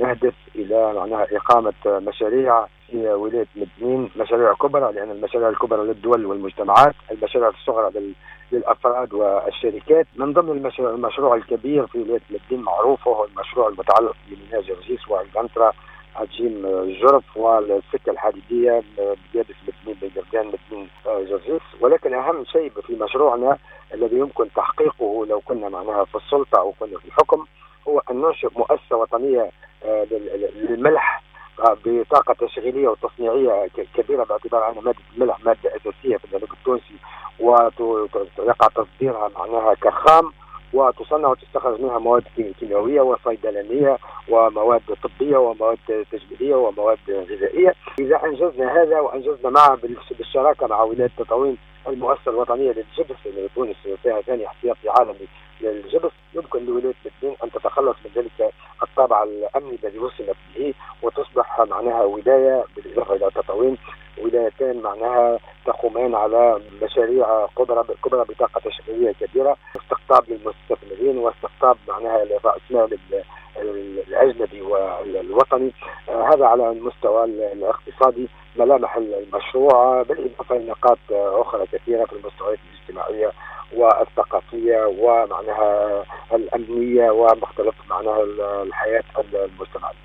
نهدف إلى معناها إقامة مشاريع في ولاية مدنين، مشاريع كبرى، لأن المشاريع الكبرى للدول والمجتمعات، المشاريع الصغرى للأفراد والشركات. من ضمن المشروع الكبير في ولاية مدنين معروف وهو المشروع المتعلق بميناء جرجيس والقنطرة عجيم الجرف والسكة الحديدية بيابس مدنين بجردان مدنين جرجيس. ولكن أهم شيء في مشروعنا الذي يمكن تحقيقه لو كنا معناها في السلطة أو كنا في الحكم هو أن ننشئ مؤسسة وطنية للملح بطاقة تشغيلية وتصنيعية كبيرة، باعتبار أن مادة الملح مادة أساسية في الجنوب التونسي ويقع تصديرها معناها كخام، وتصنع وتستخرج منها مواد كيميائية وصيدلانية ومواد طبية ومواد تجميلية ومواد غذائية. إذا أنجزنا هذا وأنجزنا معه بالشراكة مع ولاية تطاوين المؤسسة الوطنية للجبس اللي تونس فيها ثاني احتياطي عالمي للجبس، يمكن لولاية مدنين أن تتخلص من ذلك الطابع الأمني الذي وصلت به وتصبح معناها ولاية بالإضافة إلى تطاوين ولايتين معناها تقومان على مشاريع كبرى بطاقة تشغيلية كبيرة، استقطاب للمستثمرين واستقطاب معناها لرأس مال الأجنبي والوطني. هذا على المستوى الاقتصادي ملامح المشروع، بالإضافة إلى نقاط أخرى كثيرة في المستويات الاجتماعية والثقافية ومعناها الأمنية ومختلف معناها الحياة المجتمعية.